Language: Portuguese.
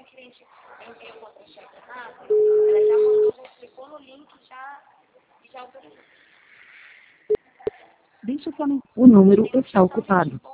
cliente envia o contra-cheque errado, ela já mandou, já clicou no link e já autorizou. Deixa eu falar. O número está ocupado.